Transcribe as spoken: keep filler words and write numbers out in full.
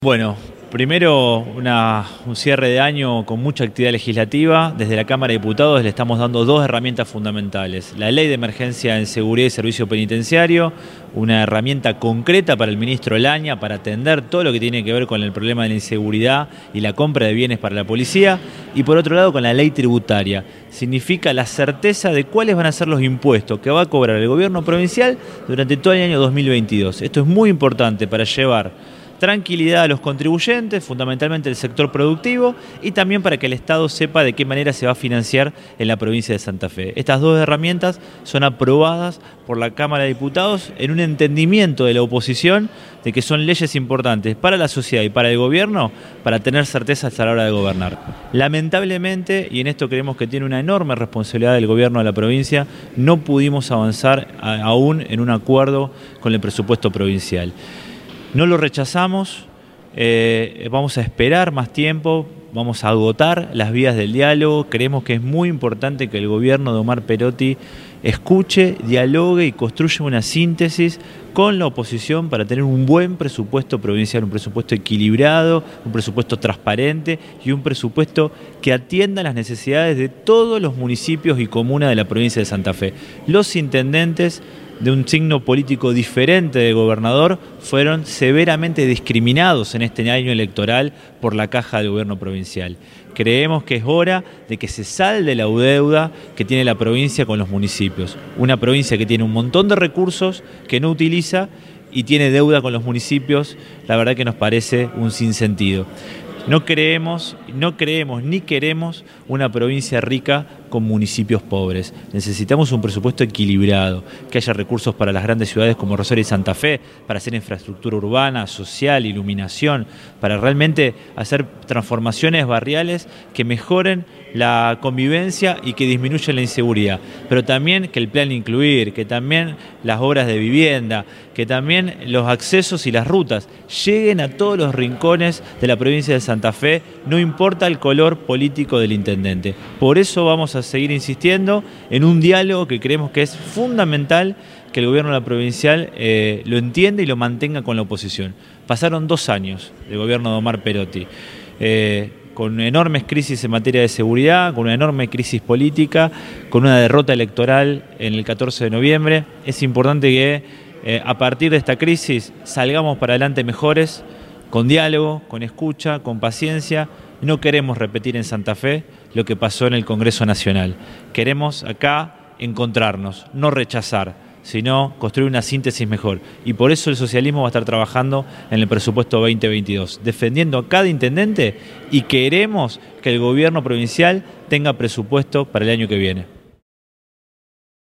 Bueno, primero una, un cierre de año con mucha actividad legislativa. Desde la Cámara de Diputados le estamos dando dos herramientas fundamentales. La Ley de Emergencia en Seguridad y Servicio Penitenciario, una herramienta concreta para el ministro Laña para atender todo lo que tiene que ver con el problema de la inseguridad y la compra de bienes para la policía. Y por otro lado con la Ley Tributaria. Significa la certeza de cuáles van a ser los impuestos que va a cobrar el gobierno provincial durante todo el año dos mil veintidós. Esto es muy importante para llevar tranquilidad a los contribuyentes, fundamentalmente el sector productivo, y también para que el Estado sepa de qué manera se va a financiar en la provincia de Santa Fe. Estas dos herramientas son aprobadas por la Cámara de Diputados en un entendimiento de la oposición de que son leyes importantes para la sociedad y para el gobierno para tener certezas a la hora de gobernar. Lamentablemente, y en esto creemos que tiene una enorme responsabilidad del gobierno de la provincia, no pudimos avanzar aún en un acuerdo con el presupuesto provincial. No lo rechazamos, eh, vamos a esperar más tiempo, vamos a agotar las vías del diálogo. Creemos que es muy importante que el gobierno de Omar Perotti escuche, dialogue y construya una síntesis con la oposición para tener un buen presupuesto provincial, un presupuesto equilibrado, un presupuesto transparente y un presupuesto que atienda las necesidades de todos los municipios y comunas de la provincia de Santa Fe. Los intendentes de un signo político diferente de gobernador fueron severamente discriminados en este año electoral por la caja del gobierno provincial. Creemos que es hora de que se salde la deuda que tiene la provincia con los municipios. Una provincia que tiene un montón de recursos que no utiliza y tiene deuda con los municipios, la verdad que nos parece un sinsentido. No creemos, no creemos ni queremos una provincia rica con municipios pobres. Necesitamos un presupuesto equilibrado, que haya recursos para las grandes ciudades como Rosario y Santa Fe, para hacer infraestructura urbana, social, iluminación, para realmente hacer transformaciones barriales que mejoren la convivencia y que disminuyan la inseguridad. Pero también que el plan incluir, que también las obras de vivienda, que también los accesos y las rutas lleguen a todos los rincones de la provincia de Santa Fe, no importa el color político del intendente. Por eso vamos a seguir insistiendo en un diálogo que creemos que es fundamental que el gobierno de la provincial eh, lo entienda y lo mantenga con la oposición. Pasaron dos años del gobierno de Omar Perotti, eh, con enormes crisis en materia de seguridad, con una enorme crisis política, con una derrota electoral en el catorce de noviembre. Es importante que eh, a partir de esta crisis salgamos para adelante mejores, con diálogo, con escucha, con paciencia. No queremos repetir en Santa Fe lo que pasó en el Congreso Nacional. Queremos acá encontrarnos, no rechazar, sino construir una síntesis mejor. Y por eso el socialismo va a estar trabajando en el presupuesto veinte veintidós, defendiendo a cada intendente, y queremos que el gobierno provincial tenga presupuesto para el año que viene.